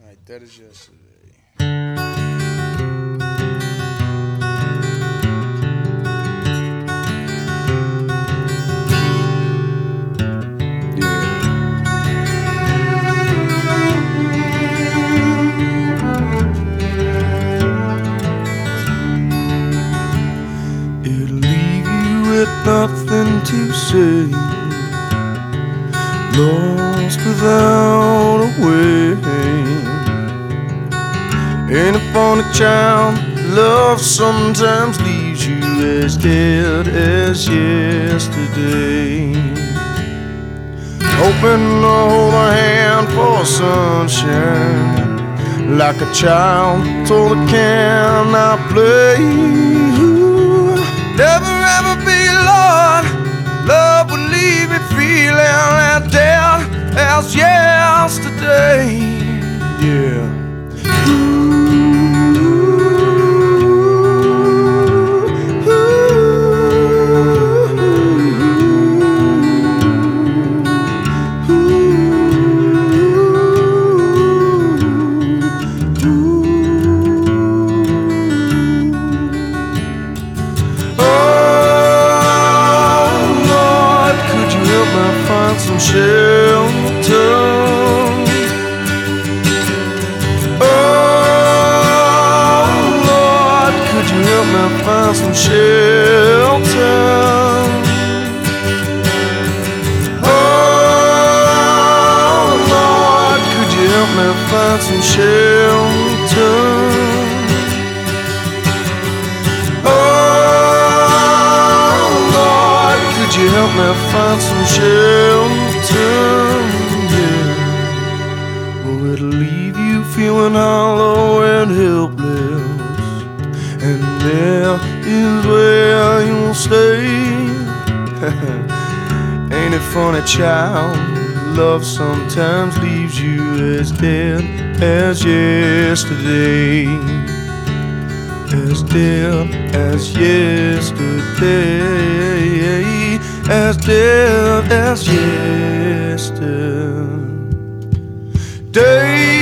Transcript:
Like that is yesterday. Yeah. It'll leave you with nothing to say, lost without a way. Ain't it funny, child? Love sometimes leaves you as dead as yesterday. Hoping to hold a hand for sunshine, like a child told a cannot play. Ooh, never ever be Lord. Love will leave me feeling as dead as yesterday. Yeah. Find some shelter. Oh Lord, could you help me find some shelter? Oh Lord, could you help me find some shelter? Could you help me find some shelter? Yeah. Oh, it'll leave you feeling hollow and helpless, and there is where you'll stay. Ain't it funny, child? Love sometimes leaves you as dead as yesterday. As dead as yesterday, as dead as yesterday.